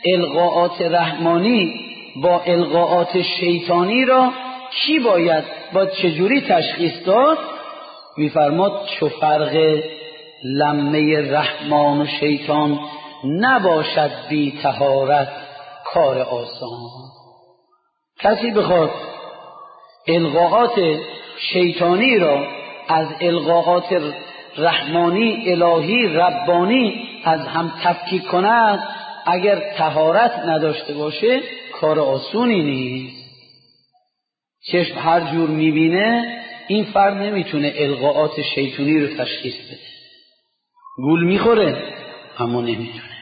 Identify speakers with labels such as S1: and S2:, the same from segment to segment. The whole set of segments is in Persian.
S1: القاءات رحمانی با القاءات شیطانی را کی باید چجوری تشخیص داد؟ میفرماد چو فرق لمه رحمان و شیطان نباشد بی طهارت کار آسان. کسی بخواد القاءات شیطانی را از القاءات رحمانی الهی ربانی از هم تفکیک کند، اگر طهارت نداشته باشه کار آسونی نیست. چشم هر جور میبینه این فرد نمیتونه القاءات شیطانی رو تشخیص بده. گول میخوره اما نمیتونه.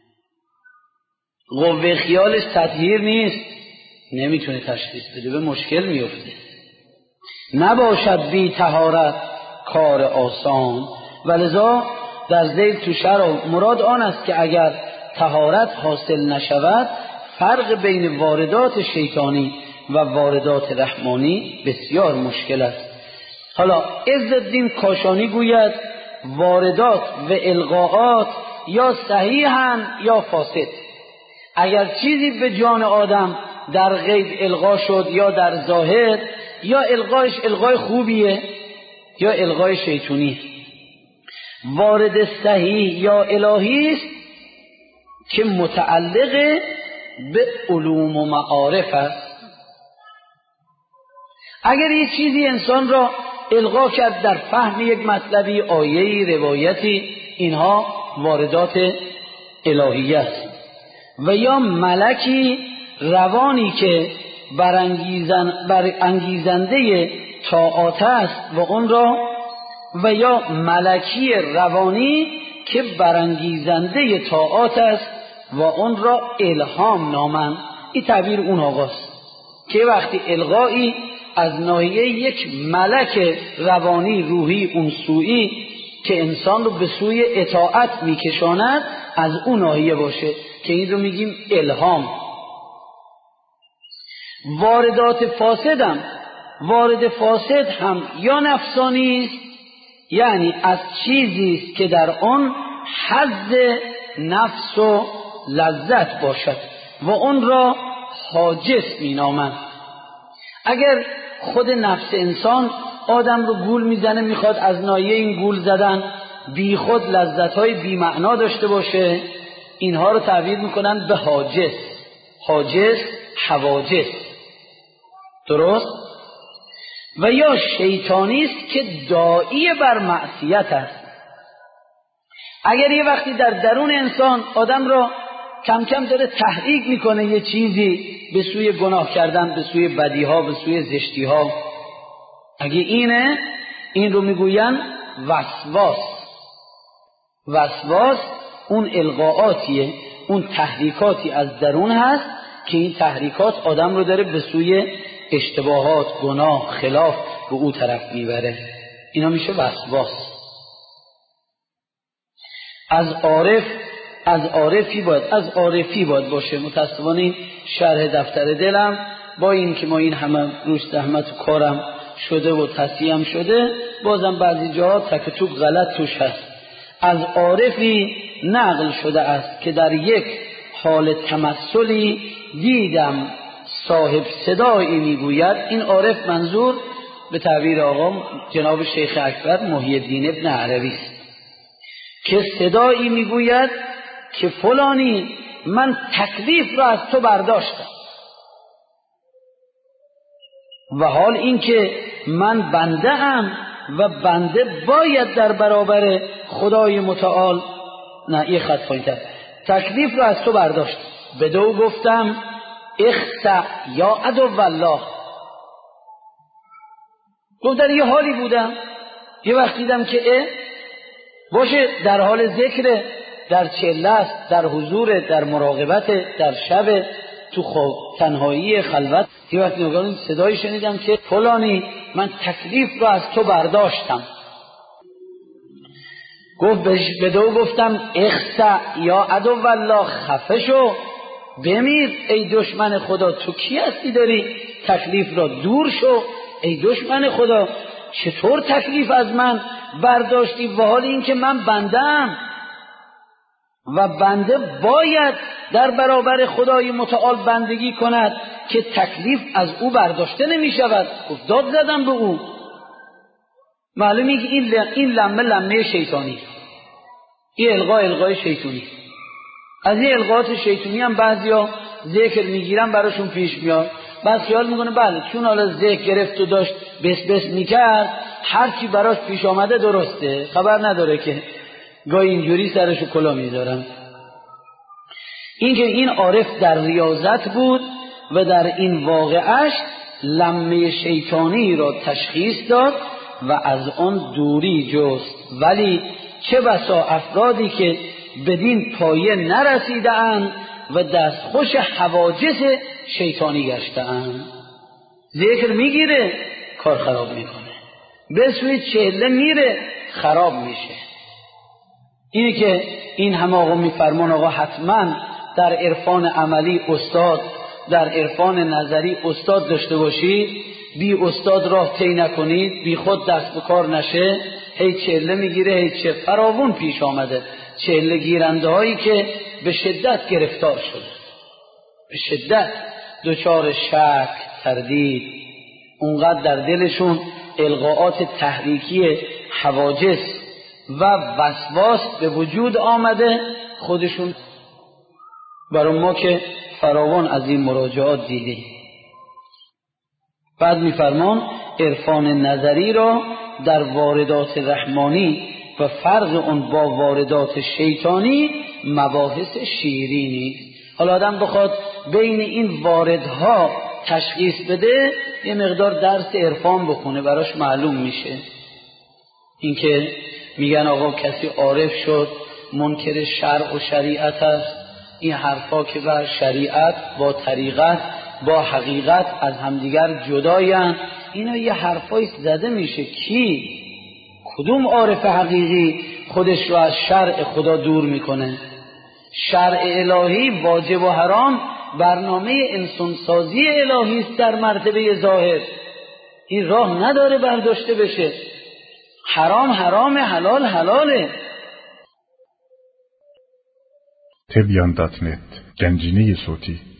S1: قوه خیالش تطهیر نیست، نمیتونه تشخیص بده، به مشکل میفته. نباشد بی طهارت کار آسان. ولذا در ذیل تو شرح مراد آن است که اگر طهارت حاصل نشود فرق بین واردات شیطانی و واردات رحمانی بسیار مشکل است. حالا عزالدین کاشانی گوید واردات و القاءات یا صحیحن یا فاسد. اگر چیزی به جان آدم در غیب القا شد یا در ظاهر، یا القایش القای خوبیه یا القای شیطانی. وارد صحیح یا الهی است که متعلق به علوم و معارف است. اگر یک چیزی انسان را القا کرد در فهم یک مطلبی، آیه‌ای، روایتی، اینها واردات الهی است. و یا ملکی روانی که برانگیزنده طاعات است و اون را، و یا ملکی روانی که برانگیزنده طاعات است و اون را الهام نامند. این تعبیر اون آقاست که وقتی القایی از ناحیه یک ملک روانی روحی انسوئی که انسان رو به سوی اطاعت میکشاند از اون ناحیه باشه که این رو میگیم الهام. وارد فاسد هم یا نفسانی است، یعنی از چیزی است که در آن حظ نفس و لذت باشد و اون را حاجس مینامند. اگر خود نفس انسان آدم رو گول میزنه، میخواد از ناحیه این گول زدن بی خود لذت‌های بی معنا داشته باشه، اینها رو تعبیر میکنن به حاجس. حاجس، حواجس، درست؟ و یا شیطانی است که داعی بر معصیت است. اگر یه وقتی در درون انسان آدم را کم کم داره تحریک میکنه یه چیزی به سوی گناه کردن، به سوی بدیها، به سوی زشتیها، اگه اینه، این رو میگوین وسواس. وسواس اون القاءاتیه، اون تحریکاتی از درون هست که این تحریکات آدم رو داره به سوی اشتباهات، گناه، خلاف به او طرف میبره. اینا میشه وسواس. از عارفی باید باشه. متاسفانه شرح دفتر دلم با این که ما این همه روش زحمت و کارم شده و تصحیحم شده، بازم بعضی جاها تک و توک غلط توش هست. از عارفی نقل شده است که در یک حال تمثلی دیدم صاحب صدایی میگوید. این عارف منظور به تعبیر آقا جناب شیخ اکبر محی الدین ابن عربی است که صدایی میگوید که فلانی من تکلیف را از تو برداشتم و حال این که من بنده ام و بنده باید در برابر خدای متعال، نه یه خط پایین‌تر، تکلیف را از تو برداشتم. بدو گفتم اخسع یا عدو الله. گفت در یه حالی بودم، یه وقت دیدم که باشه در حال ذکر، در چله است، در حضور، در مراقبت، در شب، تو تنهایی خلوت، یه وقت نگاه صدایی شنیدم که فلانی من تکلیف رو از تو برداشتم. بدو گفتم اخسع یا عدو الله، خفه شو، بمیر ای دشمن خدا. تو کی هستی داری تکلیف را؟ دور شو ای دشمن خدا. چطور تکلیف از من برداشتی و حال این که من بندم و بنده باید در برابر خدای متعال بندگی کند که تکلیف از او برداشته نمی شود. داد زدم به او. معلومه که این لمه شیطانی، این القای شیطانی. از این القاات شیطانی هم بعضیا ذکر میگیرن براشون پیش میاد. بعد خیال میکنه بله چون حالا ذکر گرفت و داشت بس میکرد هر چی براش پیش آمده درسته، خبر نداره که گاهی اینجوری سرشو کلا میذارن. این عارف در ریاضت بود و در این واقعش لمه شیطانی را تشخیص داد و از آن دوری جست. ولی چه بسا افرادی که بدین پایه نرسیدند و دستخوش حواجز شیطانی گشتند. ذکر میگیره کار خراب میکنه، به سوی چهله میره خراب میشه. اینه که این هم آقا میفرمان آقا حتما در عرفان عملی استاد، در عرفان نظری استاد داشته باشید، بی استاد راه طی نکنید، بی خود دست به کار نشه. هی چهله میگیره، هی چه فراوون پیش آمده چهله گیرنده هایی که به شدت گرفتار شده، به شدت دچار شک، تردید، اونقدر در دلشون القاءات تحریکی حواجز و وسواس به وجود آمده خودشون. برای ما که فراوان از این مراجعات دیدیم. بعد میفرمان عرفان نظری را در واردات رحمانی و فرق اون با واردات شیطانی مباحث شیرینی. حالا آدم بخواد بین این واردها تشخیص بده یه مقدار درس عرفان بخونه براش معلوم میشه. اینکه میگن آقا کسی عارف شد منکر شرع و شریعت است، این حرفا که بر شریعت با طریقت با حقیقت از همدیگر جدایند، اینا یه حرفایی زده میشه. کی کدوم عارف حقیقی خودش رو از شرع خدا دور میکنه؟ شرع الهی واجب و حرام برنامه انسانسازی الهی است در مرتبه ظاهر، این راه نداره برداشته بشه. حرام حرامه، حلال حلاله.
S2: تبیان.net گنجینه صوتی